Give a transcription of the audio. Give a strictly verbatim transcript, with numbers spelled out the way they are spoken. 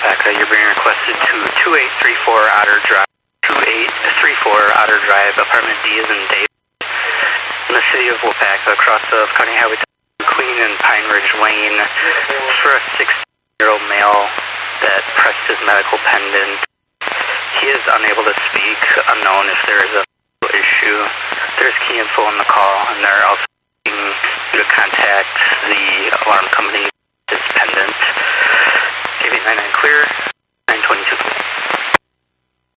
Wapaka. You're being requested to two eight three four Otter Drive, two eight three four Otter Drive, apartment D is in Dave, in the city of Wapaka, across of County Highway Queen and Pine Ridge Lane. It's for a sixteen-year-old male that pressed his medical pendant. He is unable to speak, unknown if there is a issue. There's key info on the call, and they're also asking you to contact the alarm company, his pendant. K V nine nine clear.